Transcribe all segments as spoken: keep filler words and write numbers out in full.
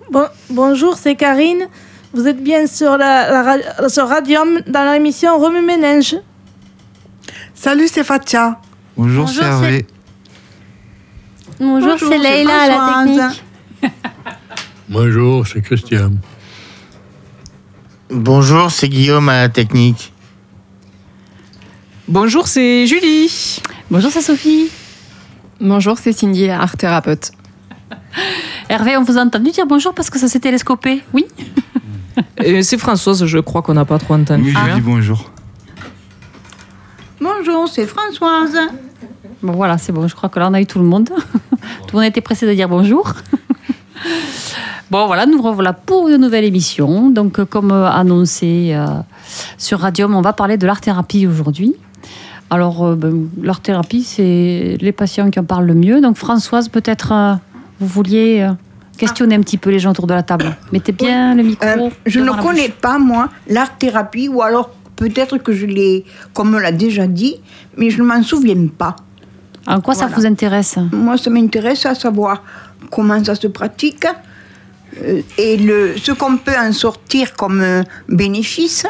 Bon, bonjour, c'est Karine. Vous êtes bien sur, la, la, sur Radium dans l'émission Remue-Ménage. Salut, c'est Fatia. Bonjour, Bonjour c'est Hervé. C'est... Bonjour, Bonjour, c'est Leïla à la technique. Bonjour, c'est Christian. Bonjour, c'est Guillaume à la technique. Bonjour, c'est Julie. Bonjour, c'est Sophie. Bonjour, c'est Cindy, la art thérapeute. Hervé, on vous a entendu dire bonjour parce que ça s'est télescopé, oui? euh, C'est Françoise, je crois qu'on n'a pas trop entendu. Oui, je dis bonjour. Bonjour, c'est Françoise. Bon, voilà, c'est bon, je crois que là, on a eu tout le monde. Tout le monde était pressé de dire bonjour. Bon, voilà, nous revoilà pour une nouvelle émission. Donc, comme annoncé euh, sur Radium, on va parler de l'art-thérapie aujourd'hui. Alors, euh, ben, l'art-thérapie, c'est les patients qui en parlent le mieux. Donc, Françoise, peut-être, euh, vous vouliez euh, questionner un petit peu les gens autour de la table. Mettez bien le micro. Euh, je ne connais pas, moi, l'art-thérapie, ou alors peut-être que je l'ai, comme on l'a déjà dit, mais je ne m'en souviens pas. En quoi voilà. Ça vous intéresse? Moi, ça m'intéresse à savoir comment ça se pratique euh, et le, ce qu'on peut en sortir comme euh, bénéfice.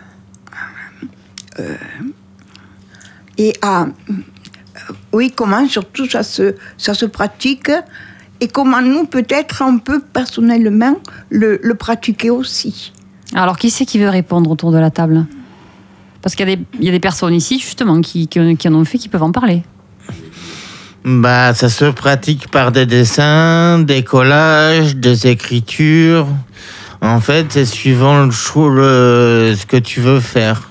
Euh, et à, euh, oui, comment surtout ça se, ça se pratique et comment nous, peut-être, on peut personnellement le, le pratiquer aussi. Alors, qui c'est qui veut répondre autour de la table? Parce qu'il y a des, il y a des personnes ici, justement, qui, qui, qui en ont fait, qui peuvent en parler. Bah, ça se pratique par des dessins, des collages, des écritures. En fait, c'est suivant le choix, le, ce que tu veux faire.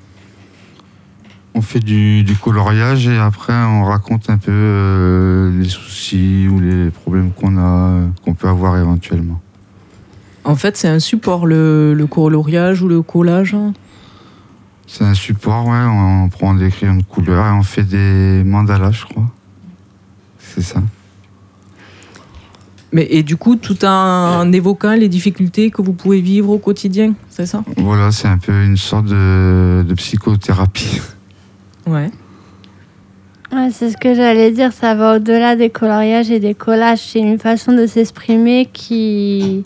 On fait du, du coloriage et après on raconte un peu euh, les soucis ou les problèmes qu'on a, qu'on peut avoir éventuellement. En fait, c'est un support, le, le coloriage ou le collage. C'est un support, ouais. On prend des crayons de couleur et on fait des mandalas, je crois. C'est ça. Mais, et du coup, tout en, en évoquant les difficultés que vous pouvez vivre au quotidien, c'est ça? Voilà, c'est un peu une sorte de, de psychothérapie. Ouais. Ouais, c'est ce que j'allais dire, ça va au-delà des coloriages et des collages. C'est une façon de s'exprimer qui...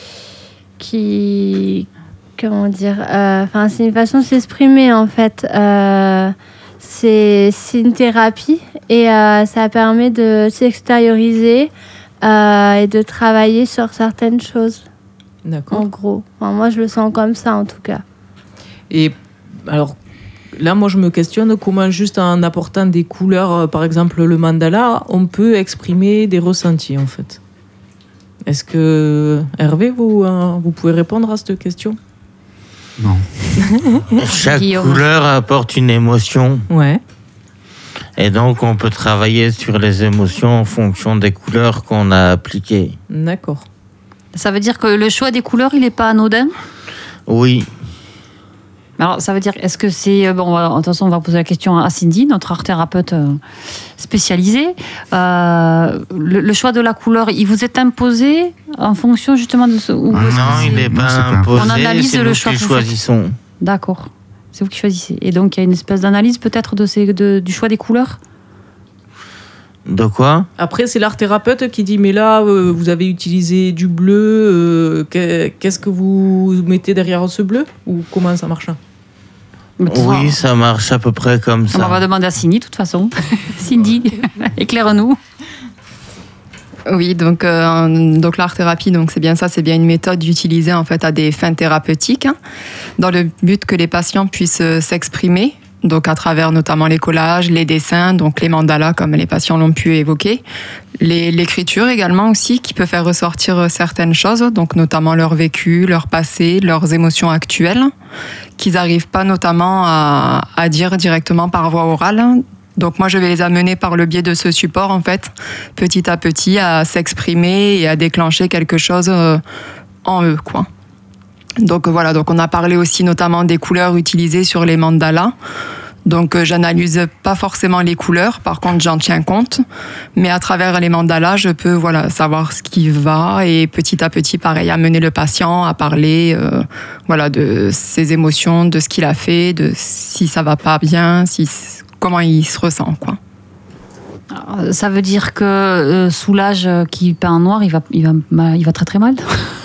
qui... comment dire... Enfin, euh, c'est une façon de s'exprimer, en fait. Euh, c'est, c'est une thérapie et euh, ça permet de s'extérioriser euh, et de travailler sur certaines choses. D'accord. En gros. Enfin, moi, je le sens comme ça, en tout cas. Et alors... Là, moi, je me questionne comment, juste en apportant des couleurs, par exemple le mandala, on peut exprimer des ressentis, en fait. Est-ce que, Hervé, vous, euh, vous pouvez répondre à cette question? Non. Chaque Guillaume. Couleur apporte une émotion. Ouais. Et donc, on peut travailler sur les émotions en fonction des couleurs qu'on a appliquées. D'accord. Ça veut dire que le choix des couleurs, il n'est pas anodin? Oui. Alors, ça veut dire, est-ce que c'est... Bon, de toute façon, on va poser la question à Cindy, notre art thérapeute spécialisée. Euh, le, le choix de la couleur, il vous est imposé en fonction justement de ce... Où non, il n'est pas imposé, on analyse c'est le nous choix qui que choisissons. D'accord, c'est vous qui choisissez. Et donc, il y a une espèce d'analyse peut-être de ces, de, du choix des couleurs? De quoi? Après, c'est l'art thérapeute qui dit, mais là, euh, vous avez utilisé du bleu, euh, qu'est-ce que vous mettez derrière ce bleu? Ou comment ça marche? Oui, ça marche à peu près comme ça. On va demander à Cindy, de toute façon. Cindy, éclaire-nous. Oui, donc, euh, donc l'art-thérapie, donc c'est bien ça, c'est bien une méthode utilisée en fait à des fins thérapeutiques, hein, dans le but que les patients puissent s'exprimer, donc à travers notamment les collages, les dessins, donc les mandalas comme les patients l'ont pu évoquer, les, l'écriture également aussi qui peut faire ressortir certaines choses, donc notamment leur vécu, leur passé, leurs émotions actuelles, qu'ils n'arrivent pas notamment à, à dire directement par voie orale. Donc moi je vais les amener par le biais de ce support en fait, petit à petit à s'exprimer et à déclencher quelque chose en eux, quoi. Donc voilà, donc on a parlé aussi notamment des couleurs utilisées sur les mandalas. Donc euh, j'analyse pas forcément les couleurs, par contre j'en tiens compte, mais à travers les mandalas, je peux voilà savoir ce qui va et petit à petit, pareil, amener le patient à parler euh, voilà de ses émotions, de ce qu'il a fait, de si ça va pas bien, si comment il se ressent, quoi. Alors, ça veut dire que euh, Soulage euh, qui peint en noir, il va, il va, il va très très mal.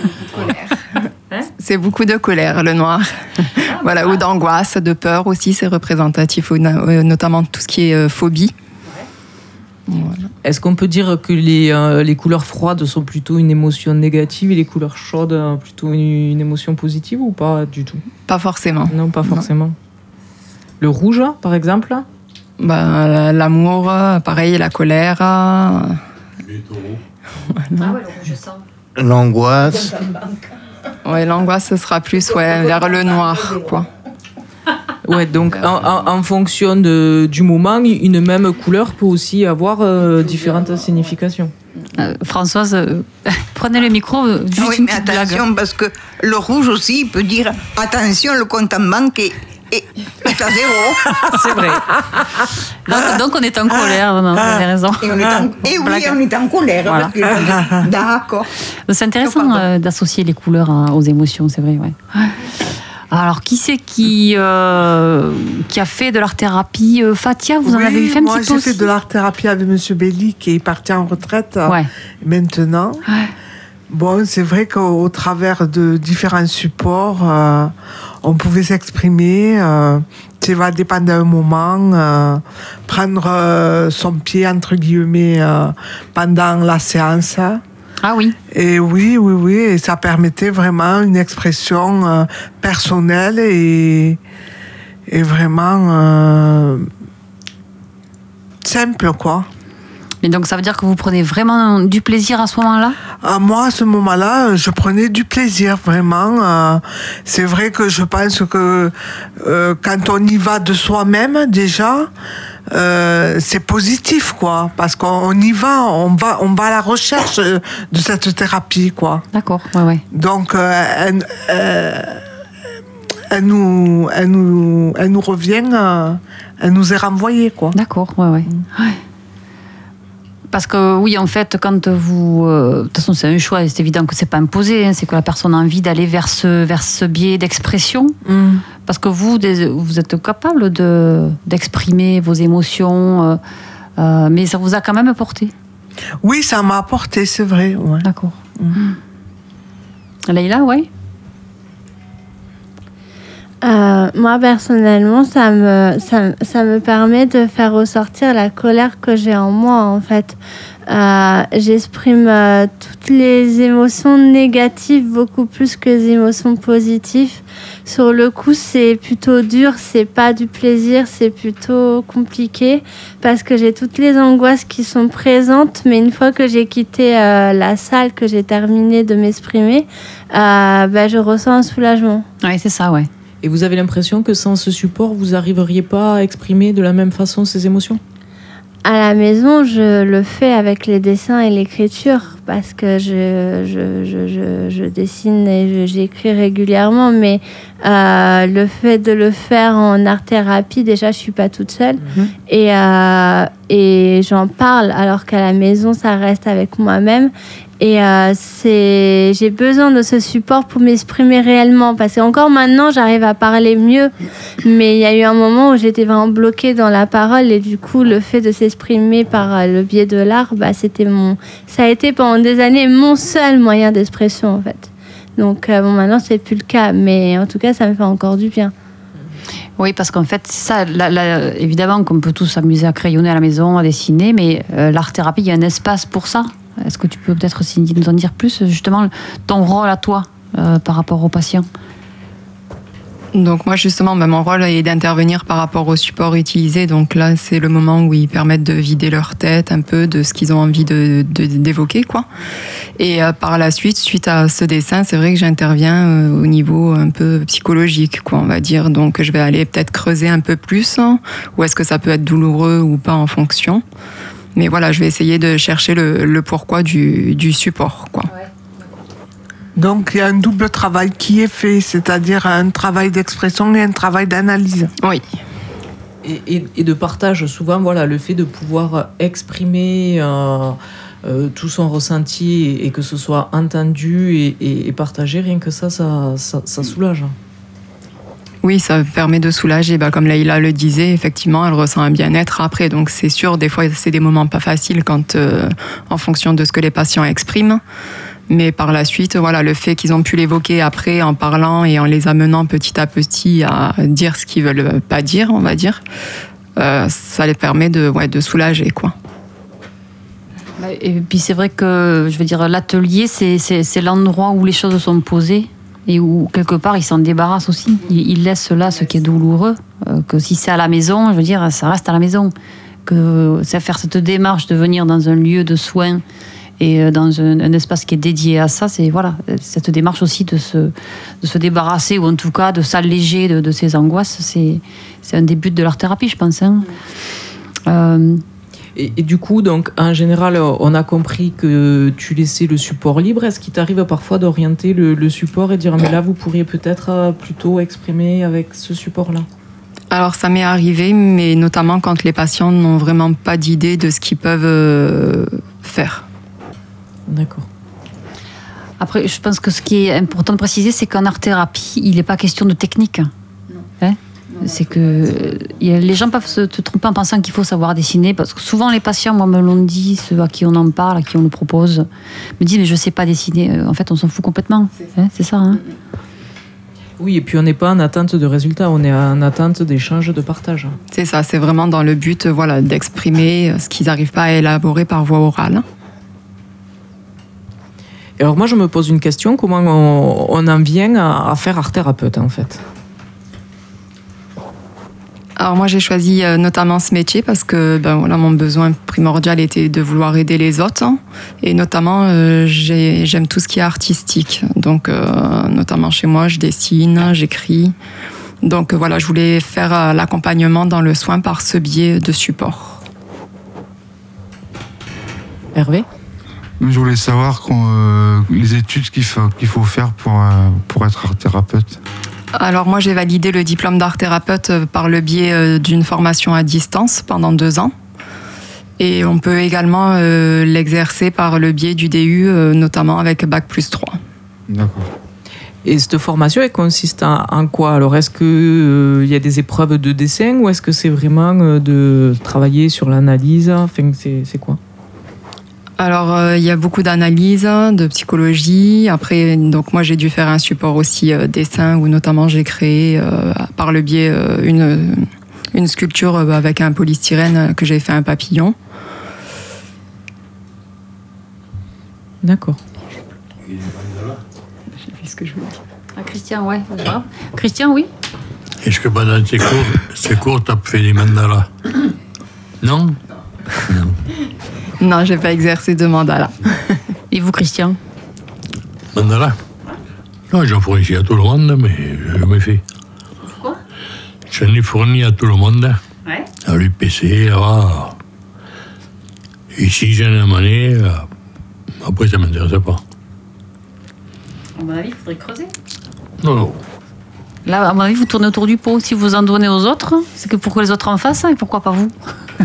C'est beaucoup de colère, le noir. Voilà, ou d'angoisse, de peur aussi, c'est représentatif, notamment tout ce qui est euh, phobie. Voilà. Est-ce qu'on peut dire que les, euh, les couleurs froides sont plutôt une émotion négative et les couleurs chaudes euh, plutôt une, une émotion positive ou pas du tout? Pas forcément. Non, pas forcément. Non. Le rouge, par exemple? Bah, l'amour, pareil, la colère. Les taureaux. Voilà. Ah ouais, le rouge sang. L'angoisse. Ouais, l'angoisse, ce sera plus ouais, vers le noir, quoi. Ouais, donc en, en, en fonction de, du moment, une même couleur peut aussi avoir euh, différentes significations. Euh, Françoise, euh, prenez le micro, euh, juste oui, une mais petite attention, blague. parce que le rouge aussi, il peut dire attention, le compte en banque est, est, est à zéro. C'est vrai. Donc, donc on est en colère, non, vous avez raison. Et, on est en, et oui, on est en colère. Voilà. Parce que, d'accord. C'est intéressant euh, d'associer les couleurs hein, aux émotions, c'est vrai. Ouais. Alors, qui c'est qui, euh, qui a fait de l'art-thérapie euh, Fatia, vous en oui, avez fait un moi, petit peu j'ai aussi fait de l'art-thérapie avec M. Belli, qui est parti en retraite euh, ouais. maintenant. Ouais. Bon, c'est vrai qu'au au travers de différents supports, euh, on pouvait s'exprimer, euh, s'évader pendant un moment, euh, prendre euh, son pied, entre guillemets, euh, pendant la séance. Ah oui. Et oui, oui, oui, et ça permettait vraiment une expression euh, personnelle et, et vraiment euh, simple, quoi. Mais donc ça veut dire que vous prenez vraiment du plaisir à ce moment-là? À moi, à ce moment-là, je prenais du plaisir, vraiment. Euh, c'est vrai que je pense que euh, quand on y va de soi-même, déjà, euh, c'est positif, quoi. Parce qu'on y va, on va, on va à la recherche de cette thérapie, quoi. D'accord, ouais, ouais. Donc, euh, elle, euh, elle, nous, elle, nous, elle nous revient, euh, elle nous est renvoyée, quoi. D'accord, ouais, ouais. Mmh. ouais. Parce que oui, en fait, quand vous... Euh, de toute façon, c'est un choix, c'est évident que c'est pas imposé, hein, c'est que la personne a envie d'aller vers ce, vers ce biais d'expression. Mm. Parce que vous, des, vous êtes capable de, d'exprimer vos émotions, euh, euh, mais ça vous a quand même apporté. Oui, ça m'a apporté, c'est vrai. Ouais. D'accord. Mm. Leïla, oui. Euh, moi, personnellement, ça me, ça, ça me permet de faire ressortir la colère que j'ai en moi, en fait. Euh, j'exprime euh, toutes les émotions négatives beaucoup plus que les émotions positives. Sur le coup, c'est plutôt dur, c'est pas du plaisir, c'est plutôt compliqué parce que j'ai toutes les angoisses qui sont présentes, mais une fois que j'ai quitté euh, la salle, que j'ai terminé de m'exprimer, euh, ben, je ressens un soulagement. Oui, c'est ça, ouais. Et vous avez l'impression que sans ce support, vous n'arriveriez pas à exprimer de la même façon ces émotions? À la maison, je le fais avec les dessins et l'écriture parce que je, je, je, je, je dessine et je, j'écris régulièrement. Mais euh, le fait de le faire en art-thérapie, déjà, je ne suis pas toute seule. Mmh. Et, euh, et j'en parle alors qu'à la maison, ça reste avec moi-même. Et euh, c'est, j'ai besoin de ce support pour m'exprimer réellement. Parce qu'encore maintenant, j'arrive à parler mieux. Mais il y a eu un moment où j'étais vraiment bloquée dans la parole. Et du coup, le fait de s'exprimer par le biais de l'art, bah, c'était mon, ça a été pendant des années mon seul moyen d'expression, en fait. Donc, euh, bon, maintenant, c'est plus le cas. Mais en tout cas, ça me fait encore du bien. Oui, parce qu'en fait, c'est ça, là, là, évidemment qu'on peut tous s'amuser à crayonner à la maison, à dessiner. Mais euh, l'art-thérapie, il y a un espace pour ça. Est-ce que tu peux peut-être, Cindy, nous en dire plus, justement, ton rôle à toi euh, par rapport aux patients? Donc moi, justement, ben, mon rôle est d'intervenir par rapport au support utilisé. Donc là, c'est le moment où ils permettent de vider leur tête un peu de ce qu'ils ont envie de, de, d'évoquer, quoi. Et euh, par la suite, suite à ce dessin, c'est vrai que j'interviens euh, au niveau un peu psychologique, quoi, on va dire. Donc je vais aller peut-être creuser un peu plus, hein, ou est-ce que ça peut être douloureux ou pas en fonction. Mais voilà, je vais essayer de chercher le, le pourquoi du, du support, quoi. Ouais. Donc, il y a un double travail qui est fait, c'est-à-dire un travail d'expression et un travail d'analyse. Oui. Et, et, et de partage, souvent, voilà, le fait de pouvoir exprimer euh, euh, tout son ressenti et, et que ce soit entendu et, et, et partagé, rien que ça, ça, ça, ça soulage. Oui, ça permet de soulager. Bah, comme Leïla le disait, effectivement, elle ressent un bien-être après. Donc c'est sûr, des fois, c'est des moments pas faciles quand, euh, en fonction de ce que les patients expriment. Mais par la suite, voilà, le fait qu'ils ont pu l'évoquer après en parlant et en les amenant petit à petit à dire ce qu'ils veulent pas dire, on va dire, euh, ça les permet de, ouais, de soulager, quoi. Et puis c'est vrai que, je veux dire, l'atelier, c'est, c'est, c'est l'endroit où les choses sont posées et où, quelque part, ils s'en débarrassent aussi. Ils, ils laissent là ce qui est douloureux. Euh, que si c'est à la maison, je veux dire, ça reste à la maison. Que c'est faire cette démarche de venir dans un lieu de soins et dans un, un espace qui est dédié à ça, c'est voilà, cette démarche aussi de se, de se débarrasser, ou en tout cas de s'alléger de, de ces angoisses, c'est, c'est un des buts de l'art-thérapie, je pense. Hein. Euh... Et, et du coup, donc, en général, on a compris que tu laissais le support libre. Est-ce qu'il t'arrive parfois d'orienter le, le support et de dire, mais là, vous pourriez peut-être plutôt exprimer avec ce support-là? Alors ça m'est arrivé, mais notamment quand les patients n'ont vraiment pas d'idée de ce qu'ils peuvent euh, faire. D'accord. Après, je pense que ce qui est important de préciser, c'est qu'en art-thérapie, il n'est pas question de technique. Non. Hein non, c'est que y a, les gens peuvent se tromper en pensant qu'il faut savoir dessiner, parce que souvent les patients, moi, me l'ont dit, ceux à qui on en parle, à qui on le propose, me disent, mais je ne sais pas dessiner. En fait, on s'en fout complètement. C'est ça, hein, c'est ça hein. Oui, et puis on n'est pas en attente de résultats, on est en attente d'échange, de partage. C'est ça, c'est vraiment dans le but, voilà, d'exprimer ce qu'ils n'arrivent pas à élaborer par voie orale. Et alors moi, je me pose une question, comment on, on en vient à, à faire art-thérapeute, en fait? Alors moi, j'ai choisi euh, notamment ce métier parce que ben, voilà, mon besoin primordial était de vouloir aider les autres. Hein, et notamment, euh, j'ai, j'aime tout ce qui est artistique. Donc, euh, notamment chez moi, je dessine, j'écris. Donc euh, voilà, je voulais faire euh, l'accompagnement dans le soin par ce biais de support. Hervé ? Je voulais savoir euh, les études qu'il faut, qu'il faut faire pour, euh, pour être art-thérapeute. Alors moi, j'ai validé le diplôme d'art-thérapeute par le biais d'une formation à distance pendant deux ans. Et on peut également euh, l'exercer par le biais du D U, euh, notamment avec bac plus trois. D'accord. Et cette formation, elle consiste en, en quoi? Alors, est-ce qu'il euh, y a des épreuves de dessin ou est-ce que c'est vraiment euh, de travailler sur l'analyse? Enfin, c'est, c'est quoi? Alors, euh, il y a beaucoup d'analyse, de psychologie. Après, donc moi, j'ai dû faire un support aussi euh, dessin, où notamment j'ai créé, euh, par le biais, euh, une, une sculpture euh, avec un polystyrène que j'ai fait un papillon. D'accord. J'ai vu ce que je voulais dire. Ah, Christian, ouais. Christian, oui. Est-ce que pendant tes cours, tes cours, tu as fait des mandalas? Non? Non. Non, j'ai pas exercé de mandala. Et vous, Christian? Mandala? Non, j'en fournis à tout le monde, mais je n'ai jamais fait. Quoi? J'en ai fourni à tout le monde. Ouais. À l'U P C, là-bas. Ici, j'en ai amené. Après, ça ne m'intéressait pas. À mon avis, il faudrait creuser. Non, non. Là, à mon avis, vous tournez autour du pot. Si vous en donnez aux autres, c'est que pour que les autres en fassent, et pourquoi pas vous?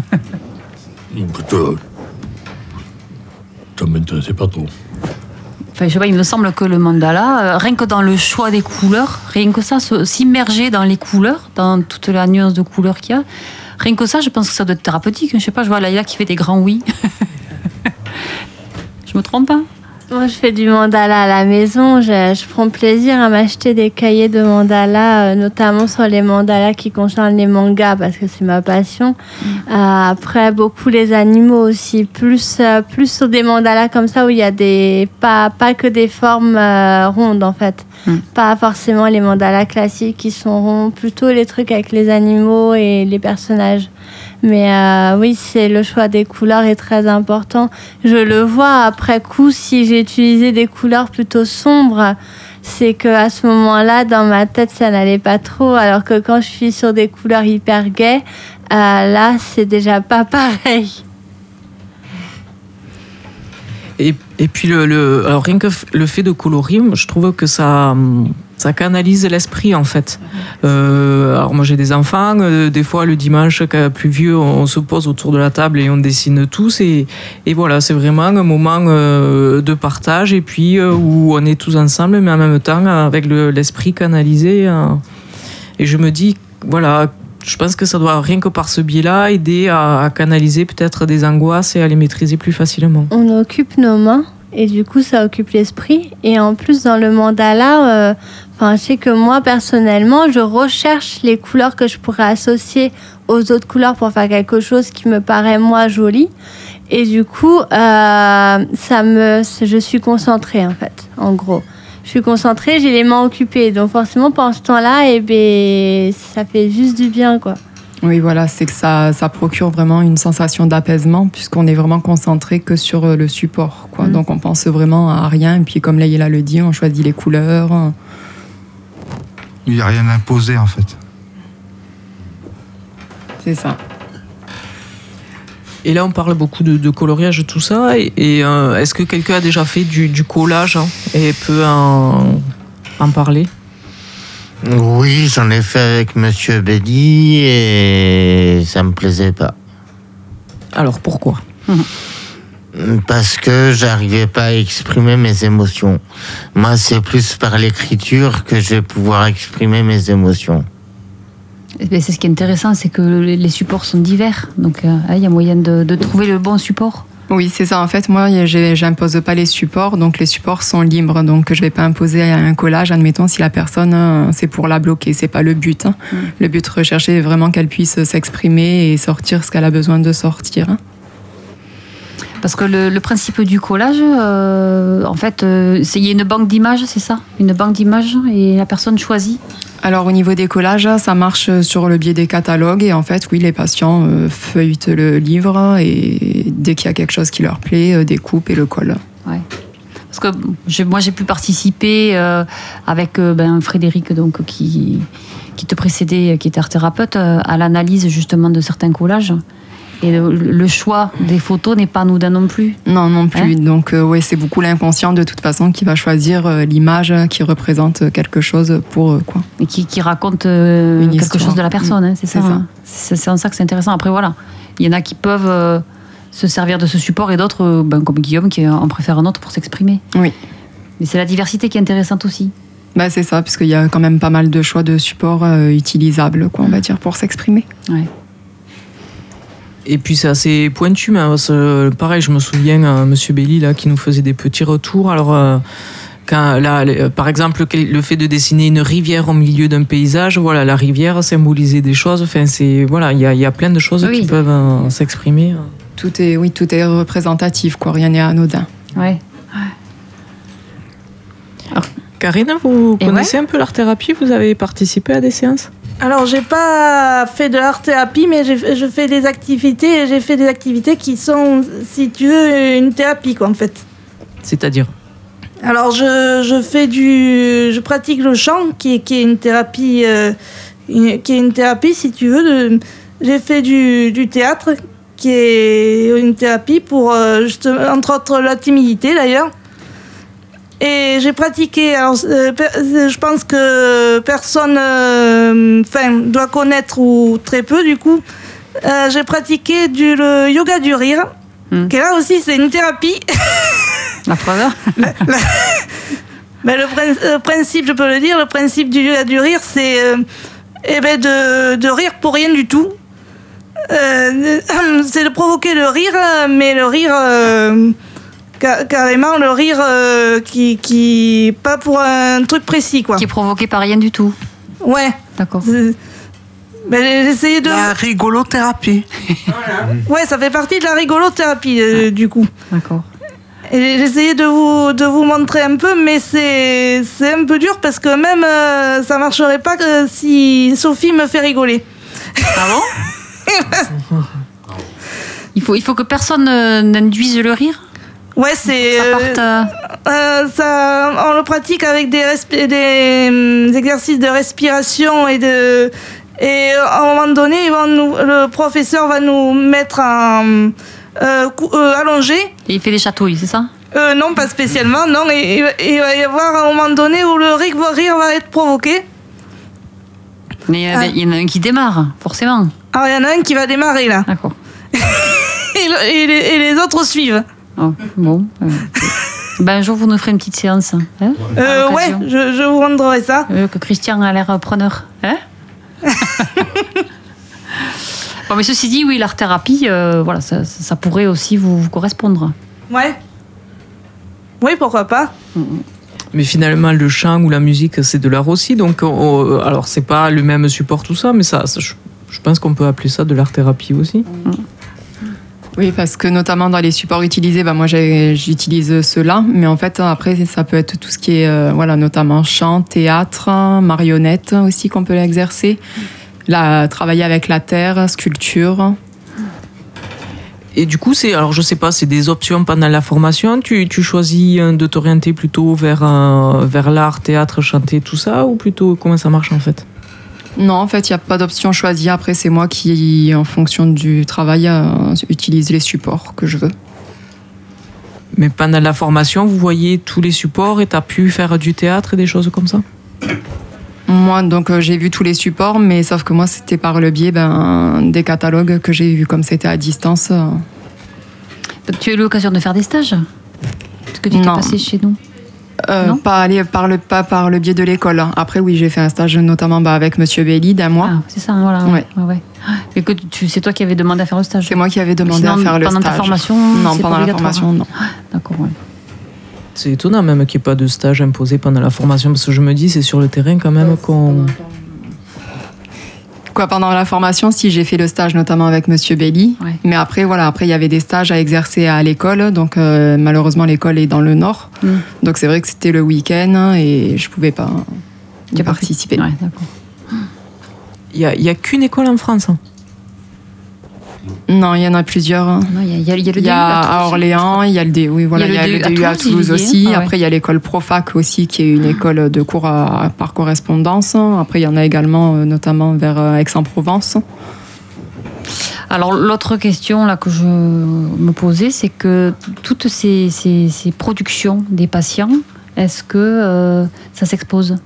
Ça ne m'intéressait pas trop. Enfin, je sais pas, il me semble que le mandala, euh, rien que dans le choix des couleurs, rien que ça, se, s'immerger dans les couleurs, dans toute la nuance de couleurs qu'il y a, rien que ça, je pense que ça doit être thérapeutique. Je sais pas, je vois Laïla qui fait des grands oui. Je me trompe pas? Moi, je fais du mandala à la maison. Je, je prends plaisir à m'acheter des cahiers de mandala, euh, notamment sur les mandalas qui concernent les mangas, parce que c'est ma passion. Euh, après, beaucoup les animaux aussi. Plus, euh, plus sur des mandalas comme ça où il y a des pas, pas que des formes euh, rondes, en fait. Mm. Pas forcément les mandalas classiques qui sont ronds, plutôt les trucs avec les animaux et les personnages. Mais euh, oui, c'est le choix des couleurs est très important. Je le vois après coup, si j'ai utilisé des couleurs plutôt sombres, c'est qu'à ce moment-là, dans ma tête, ça n'allait pas trop. Alors que quand je suis sur des couleurs hyper gaies, euh, là, c'est déjà pas pareil. Et, et puis, le, le, alors rien que le fait de colorer, je trouve que ça, ça canalise l'esprit, en fait. Euh, alors moi, j'ai des enfants. Euh, des fois, le dimanche, quand plus vieux, on, on se pose autour de la table et on dessine tous. Et, et voilà, c'est vraiment un moment euh, de partage et puis euh, où on est tous ensemble, mais en même temps avec le, l'esprit canalisé. Euh, Et je me dis, voilà, je pense que ça doit, rien que par ce biais-là, aider à, à canaliser peut-être des angoisses et à les maîtriser plus facilement. On occupe nos mains et du coup, ça occupe l'esprit. Et en plus, dans le mandala, euh, enfin, je sais que moi, personnellement, je recherche les couleurs que je pourrais associer aux autres couleurs pour faire quelque chose qui me paraît, moi, joli. Et du coup, euh, ça me, je suis concentrée, en fait, en gros. Je suis concentrée, j'ai les mains occupées. Donc forcément, pendant ce temps-là, eh ben, ça fait juste du bien, quoi. Oui, voilà, c'est que ça, ça procure vraiment une sensation d'apaisement puisqu'on est vraiment concentré que sur le support, quoi. Mmh. Donc on pense vraiment à rien. Et puis comme Leïla le dit, on choisit les couleurs. Il n'y a rien imposé, en fait. C'est ça. Et là, on parle beaucoup de, de coloriage, tout ça. Et, et euh, est-ce que quelqu'un a déjà fait du, du collage hein, et peut en, en parler? Oui, j'en ai fait avec Monsieur Belli et ça me plaisait pas. Alors, pourquoi? Parce que j'arrivais pas à exprimer mes émotions. Moi, c'est plus par l'écriture que je vais pouvoir exprimer mes émotions. C'est ce qui est intéressant, c'est que les supports sont divers. Donc, il euh, y a moyen de, de trouver le bon support. Oui, c'est ça. En fait, moi, j'impose pas les supports. Donc, les supports sont libres. Donc, je vais pas imposer un collage. Admettons, si la personne, c'est pour la bloquer. C'est pas le but. Hein. Mmh. Le but recherché est vraiment qu'elle puisse s'exprimer et sortir ce qu'elle a besoin de sortir. Hein. Parce que le, le principe du collage, euh, en fait, euh, il y a une banque d'images, c'est ça? Une banque d'images et la personne choisit? Alors, au niveau des collages, ça marche sur le biais des catalogues. Et en fait, oui, les patients euh, feuilletent le livre et dès qu'il y a quelque chose qui leur plaît, euh, découpent et le collent. Ouais. Parce que je, moi, j'ai pu participer euh, avec euh, ben, Frédéric, donc, qui, qui te précédait, qui était art thérapeute, euh, à l'analyse justement de certains collages. Et le, le choix des photos n'est pas anodin non plus. Non, non plus. Hein? Donc, euh, ouais, c'est beaucoup l'inconscient de toute façon qui va choisir euh, l'image qui représente quelque chose pour eux, quoi. Et qui, qui raconte euh, quelque chose de la personne, hein, c'est, c'est ça. ça. Hein. C'est, c'est en ça que c'est intéressant. Après, voilà, il y en a qui peuvent euh, se servir de ce support et d'autres, euh, ben, comme Guillaume, qui en préfère un autre pour s'exprimer. Oui. Mais c'est la diversité qui est intéressante aussi. Bah, c'est ça, parce qu'il y a quand même pas mal de choix de supports euh, utilisables, quoi, on va dire, pour s'exprimer. Ouais. Et puis c'est assez pointu, mais euh, pareil, je me souviens à euh, Monsieur Belli là qui nous faisait des petits retours. Alors, euh, quand, là, les, par exemple, le fait de dessiner une rivière au milieu d'un paysage, voilà, la rivière symbolisait des choses. Enfin, c'est voilà, il y a, y a plein de choses oui. qui peuvent euh, s'exprimer. Tout est, oui, tout est représentatif, quoi. Rien n'est anodin. Ouais. Alors, Karine, vous Et connaissez ouais. un peu l'art-thérapie? Vous avez participé à des séances? Alors, j'ai pas fait de l'art-thérapie, mais j'ai, je fais des activités, et j'ai fait des activités qui sont, si tu veux, une thérapie, quoi, en fait. C'est-à-dire? Alors, je, je fais du... Je pratique le chant, qui est, qui est une thérapie... Euh, une, qui est une thérapie, si tu veux. De, j'ai fait du, du théâtre, qui est une thérapie pour, euh, justement, entre autres, la timidité, d'ailleurs. Et j'ai pratiqué, alors, euh, je pense que personne enfin, euh, doit connaître ou très peu du coup. Euh, j'ai pratiqué du, le yoga du rire, mmh. qui là aussi c'est une thérapie. La preuve la, la, ben, le, le principe, je peux le dire, le principe du yoga du rire, c'est euh, eh ben de, de rire pour rien du tout. Euh, c'est de provoquer le rire, mais le rire... Euh, carrément le rire euh, qui, qui pas pour un truc précis quoi. Qui est provoqué par rien du tout. Ouais. D'accord. Ben, j'ai essayé de... La rigolothérapie. Voilà. Ouais, ça fait partie de la rigolothérapie euh, du coup. D'accord. Et j'ai essayé de vous, de vous montrer un peu, mais c'est, c'est un peu dur parce que même euh, ça marcherait pas que si Sophie me fait rigoler. Ah bon? il, faut, il faut que personne euh, n'induise le rire. Ouais, c'est. Ça porte, euh... Euh, ça, on le pratique avec des, respi- des, euh, des exercices de respiration et de. Et à un moment donné, ils vont nous, le professeur va nous mettre en, euh, cou- euh, allongé. Et il fait des chatouilles, c'est ça? euh, Non, pas spécialement. Non, et, et, il va y avoir un moment donné où le rire, rire va être provoqué. Mais il ah. y en a un qui démarre, forcément. Alors, il y en a un qui va démarrer là. D'accord. et, le, et, les, et les autres suivent. Oh, bon. Euh, ben, un jour, vous nous ferez une petite séance. Hein, euh, ouais, je, je vous montrerai ça. Euh, que Christian a l'air preneur. Hein? Bon, mais ceci dit, oui, l'art-thérapie, euh, voilà, ça, ça pourrait aussi vous, vous correspondre. Ouais. Oui, pourquoi pas. Mais finalement, le chant ou la musique, c'est de l'art aussi. Donc, on, alors, c'est pas le même support, tout ça, mais ça, ça je, je pense qu'on peut appeler ça de l'art-thérapie aussi. Oui, parce que notamment dans les supports utilisés, bah, moi j'ai- j'utilise ceux-là, mais en fait, après, ça peut être tout ce qui est, euh, voilà, notamment chant, théâtre, marionnette aussi qu'on peut exercer. Là, travailler avec la terre, sculpture. Et du coup, c'est, alors je sais pas, c'est des options pendant la formation. Tu, tu choisis euh, de t'orienter plutôt vers, euh, vers l'art, théâtre, chanter, tout ça, ou plutôt comment ça marche en fait? Non, en fait, il n'y a pas d'option choisie. Après, c'est moi qui, en fonction du travail, euh, utilise les supports que je veux. Mais pendant la formation, vous voyez tous les supports et tu as pu faire du théâtre et des choses comme ça? Moi, donc, euh, j'ai vu tous les supports, mais sauf que moi, c'était par le biais ben, des catalogues que j'ai vus, comme c'était à distance. euh. Tu as eu l'occasion de faire des stages? Parce que tu t'es Non. passé chez nous. Euh, Non pas, aller par le, pas par le biais de l'école. Après, oui, j'ai fait un stage notamment bah, avec Monsieur Belli d'un mois. Ah, c'est ça, voilà. Ouais. Ouais, ouais. Et que tu, c'est toi qui avais demandé à faire le stage? C'est moi qui avais demandé Sinon, à faire le pendant stage. ta formation, Non, c'est pas pendant la obligatoire. formation, non. D'accord, ouais. C'est étonnant même qu'il n'y ait pas de stage imposé pendant la formation, parce que je me dis, c'est sur le terrain quand même qu'on... Quoi, pendant la formation, si j'ai fait le stage notamment avec Monsieur Belli, Ouais. mais après voilà, après il y avait des stages à exercer à l'école, donc euh, malheureusement l'école est dans le nord, Mm. donc c'est vrai que c'était le week-end et je pouvais pas y Tu as pas participer. fait- Ouais, d'accord. Il n'y a, il y a qu'une école en France. hein. Non, il y en a plusieurs. Non, il y a, il y a- il y a le Il y D U a Toulouse, à Orléans, il y a le D, oui voilà, il y a le D U à Toulouse il y est, aussi. ah ouais. Après il y a l'école Profac aussi, qui est une école de cours à- par correspondance. Après il y en a également euh, notamment vers euh, Aix-en-Provence. Alors l'autre question là que je me posais, c'est que toutes ces, ces- ces productions des patients, est-ce que euh, ça s'expose?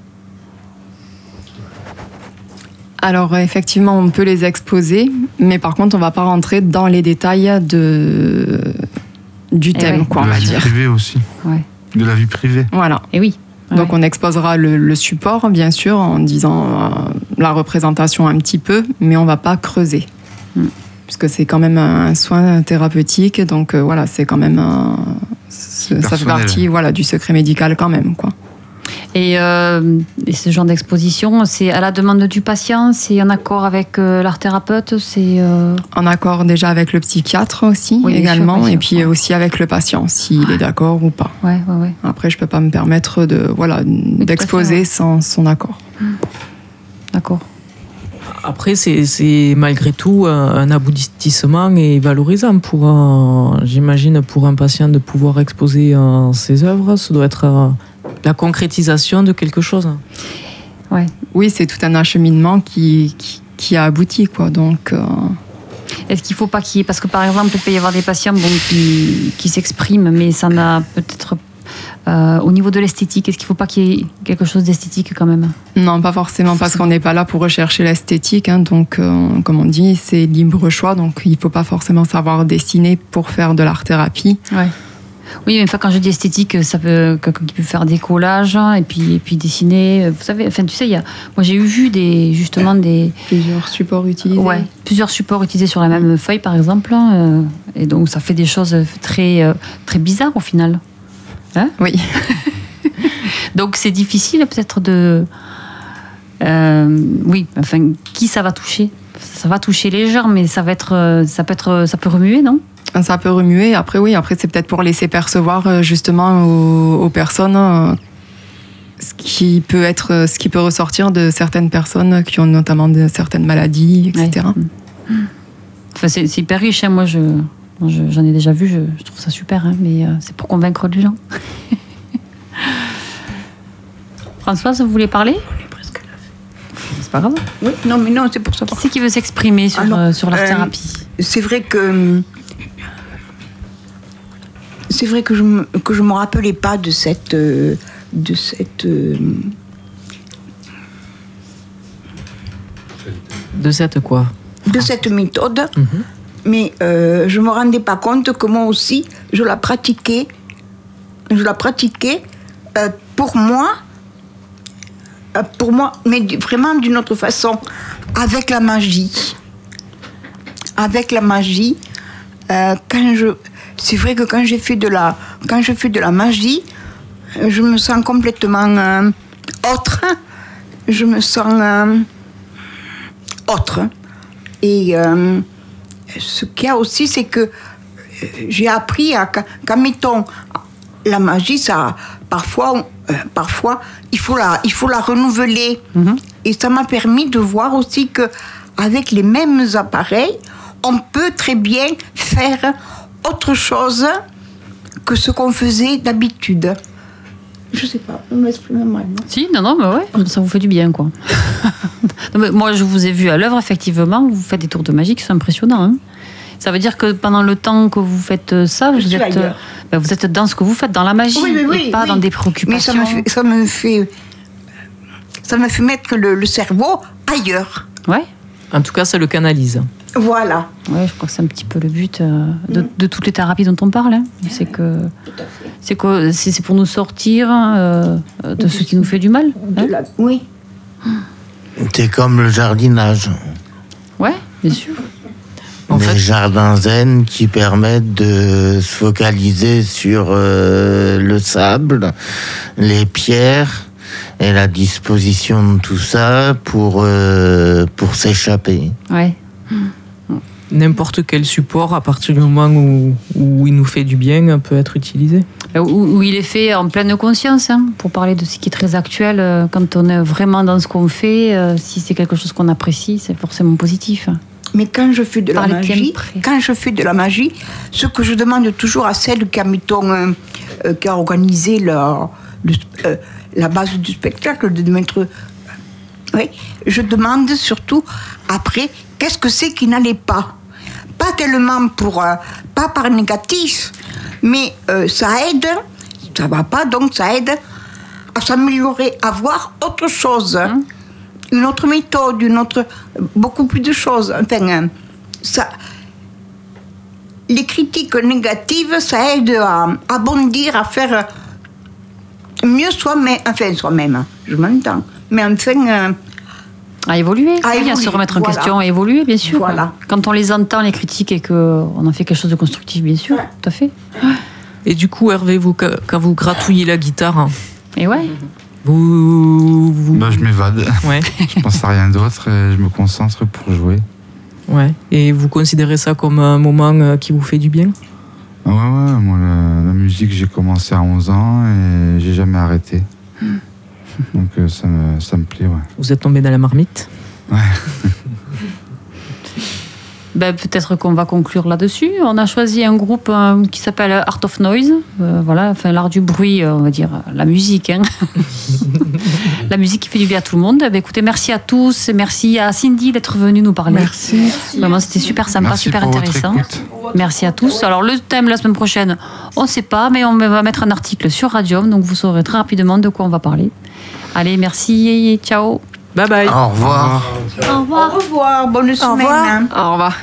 Alors effectivement, on peut les exposer, mais par contre, on va pas rentrer dans les détails de du Eh thème, ouais. quoi, de on la va vie dire. privée aussi. Ouais. De la vie privée. Voilà. Et oui. Donc Ouais. on exposera le, le support, bien sûr, en disant euh, la représentation un petit peu, mais on va pas creuser. Mm. Puisque c'est quand même un soin thérapeutique, donc euh, voilà, c'est quand même un- ce- ça fait Personnel. partie voilà, du secret médical quand même, quoi. Et, euh, et ce genre d'exposition, c'est à la demande du patient, c'est en accord avec euh, l'art thérapeute, c'est euh, En accord déjà avec le psychiatre aussi, Oui, bien sûr, également, bien sûr, et puis ouais. aussi avec le patient, s'il est d'accord ou pas. ouais, ouais, ouais. Après, je peux pas me permettre de voilà tout à d'exposer fait, ouais. sans son accord. D'accord. Après, c'est, c'est malgré tout un, un aboutissement et valorisant pour un, j'imagine, pour un patient de pouvoir exposer euh, ses œuvres. Ça doit être euh, la concrétisation de quelque chose. Ouais. Oui, c'est tout un acheminement qui, qui, qui a abouti, quoi. Donc, euh, Est-ce qu'il faut pas qu'il y ait, parce que par exemple, il peut y avoir des patients bon, qui, qui s'expriment, mais ça n'a peut-être euh, au niveau de l'esthétique, est-ce qu'il faut pas qu'il y ait quelque chose d'esthétique quand même? non, pas forcément, parce qu'on n'est pas là pour rechercher l'esthétique. Hein, donc, euh, comme on dit, c'est libre choix. Donc, il faut pas forcément savoir dessiner pour faire de l'art-thérapie. Ouais. Oui, mais enfin, quand je dis esthétique, ça peut quelqu'un qui peut faire des collages et puis et puis dessiner. Vous savez, enfin, tu sais, il y a, moi j'ai eu vu des justement des Plusieurs supports utilisés. ouais, plusieurs supports utilisés sur la même feuille, par exemple, euh, et donc ça fait des choses très euh, très bizarres au final. Hein? Oui. Donc c'est difficile peut-être de euh, oui, enfin, qui ça va toucher? Ça va toucher les gens, mais ça va être, euh, ça peut être, ça peut remuer, non? Ça peut remuer. Après, oui, après, c'est peut-être pour laisser percevoir euh, justement aux, aux personnes euh, ce qui peut être, ce qui peut ressortir de certaines personnes qui ont notamment de certaines maladies, et cetera. Ouais. Enfin, c'est, c'est hyper riche, hein. Moi, je, moi, je- j'en ai déjà vu, je, je trouve ça super, hein, mais euh, c'est pour convaincre les gens. Françoise, vous voulez parler? C'est pas grave. Oui, non, mais non, c'est pour ça. Qui c'est qui veut s'exprimer sur, Alors, euh, sur l'art euh, thérapie? C'est vrai que c'est vrai que je me, que je me rappelais pas de cette euh, de cette euh, De cette quoi? de cette méthode, Mhm. mais euh, je me rendais pas compte que moi aussi je la pratiquais, je la pratiquais euh, pour moi euh, pour moi, mais du- vraiment d'une autre façon, avec la magie. Avec la magie, euh, quand je, c'est vrai que quand j'ai fait de la, quand je fais de la magie, euh, je me sens complètement euh, autre. Je me sens euh, autre. Et euh, ce qu'il y a aussi, c'est que euh, j'ai appris à quand, quand, mettons, la magie, ça, parfois, euh, parfois, il faut la, il faut la renouveler. Mhm. Et ça m'a permis de voir aussi que avec les mêmes appareils, on peut très bien faire autre chose que ce qu'on faisait d'habitude. Je sais pas, je m'exprime mal, non? Si, non, non, mais ouais, ça vous fait du bien, quoi. Non, mais moi, je vous ai vu à l'œuvre, effectivement, vous faites des tours de magie qui sont impressionnants. Hein. Ça veut dire que pendant le temps que vous faites ça, Je vous suis êtes, ailleurs. ben, vous êtes dans ce que vous faites, dans la magie, Oui, oui, oui, et pas oui. dans des Mais préoccupations. ça me fait, ça me fait, ça me fait mettre le, le cerveau ailleurs. Ouais. En tout cas, ça le canalise. Voilà. Ouais, je crois que c'est un petit peu le but euh, de, de toutes les thérapies dont on parle. Hein. C'est que c'est que c'est c'est pour nous sortir euh, de ce qui nous fait du mal. De Hein. la- oui. C'est comme le jardinage. Ouais, bien sûr. En Des fait- jardins zen qui permettent de se focaliser sur euh, le sable, les pierres et la disposition de tout ça pour, euh, pour s'échapper. Ouais. N'importe quel support, à partir du moment où, où il nous fait du bien, peut être utilisé. Où, où il est fait en pleine conscience, hein, pour parler de ce qui est très actuel. euh, Quand on est vraiment dans ce qu'on fait, euh, si c'est quelque chose qu'on apprécie, c'est forcément positif. Mais quand je fais de la Par les pieds magie, près. quand je fais de la magie, ce que je demande toujours à celle qui a, mettons, euh, euh, qui a organisé la, le- euh, la base du spectacle, de mettre, oui, je demande surtout après qu'est-ce que c'est qui n'allait pas. Pas tellement pour, euh, pas par négatif, mais euh, ça aide, ça va pas, donc ça aide à s'améliorer, à voir autre chose, hein. Une autre méthode, une autre, beaucoup plus de choses. Enfin, euh, ça, les critiques négatives, ça aide à, à bondir, à faire mieux soi-même, enfin soi-même, hein, je m'entends, mais enfin, euh, À évoluer, À oui, à se évoluer, remettre en voilà. question, à évoluer, bien sûr. Voilà. Quand on les entend, les critiques, et qu'on en fait quelque chose de constructif, bien sûr, Ouais. tout à fait. Et du coup, Hervé, vous, quand vous gratouillez la guitare, Et ouais. vous... vous... Bah, je m'évade. Ouais, Je pense à rien d'autre et je me concentre pour jouer. ouais. Et vous considérez ça comme un moment euh, qui vous fait du bien? Ah ouais, ouais, moi, la, la musique, j'ai commencé à onze ans et j'ai jamais arrêté. Donc euh, ça, me, ça me plaît, ouais. Vous êtes tombé dans la marmite? Ben, peut-être qu'on va conclure là-dessus. On a choisi un groupe euh, qui s'appelle Art of Noise. Euh, voilà, enfin, l'art du bruit, euh, on va dire, euh, la musique. Hein. La musique qui fait du bien à tout le monde. Ben, écoutez, merci à tous. Merci à Cindy d'être venue nous parler. Merci. Vraiment, c'était super sympa, Merci super pour votre intéressant. écoute. Merci à tous. Alors, le thème la semaine prochaine, on ne sait pas, mais on va mettre un article sur Radium, donc vous saurez très rapidement de quoi on va parler. Allez, merci et ciao. Bye bye. Au revoir. Au revoir. au revoir, bonne semaine. revoir. hein. Au revoir.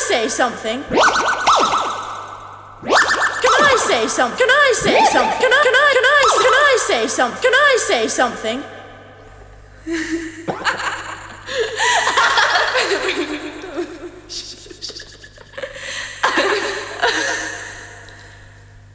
say something? Can I say something? Can I say something? Can I, can I, can I, can I say something? Can I say something?